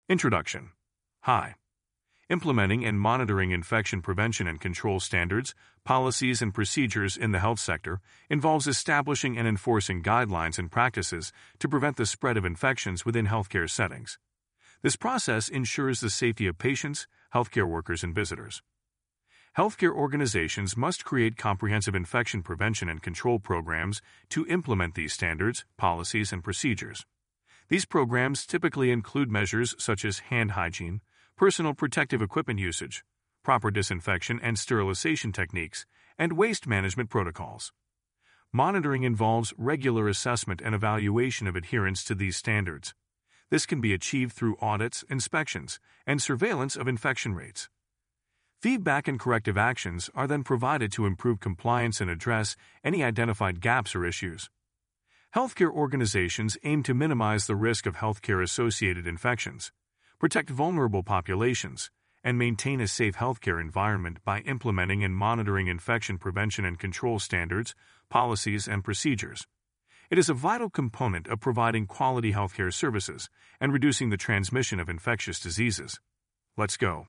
Introduction. Hi. Implementing and monitoring infection prevention and control standards, policies, and procedures in the health sector involves establishing and enforcing guidelines and practices to prevent the spread of infections within healthcare settings. This process ensures the safety of patients, healthcare workers, and visitors. Healthcare organizations must create comprehensive infection prevention and control programs to implement these standards, policies, and procedures. These programs typically include measures such as hand hygiene, personal protective equipment usage, proper disinfection and sterilization techniques, and waste management protocols. Monitoring involves regular assessment and evaluation of adherence to these standards. This can be achieved through audits, inspections, and surveillance of infection rates. Feedback and corrective actions are then provided to improve compliance and address any identified gaps or issues. Healthcare organizations aim to minimize the risk of healthcare-associated infections, protect vulnerable populations, and maintain a safe healthcare environment by implementing and monitoring infection prevention and control standards, policies, and procedures. It is a vital component of providing quality healthcare services and reducing the transmission of infectious diseases. Let's go.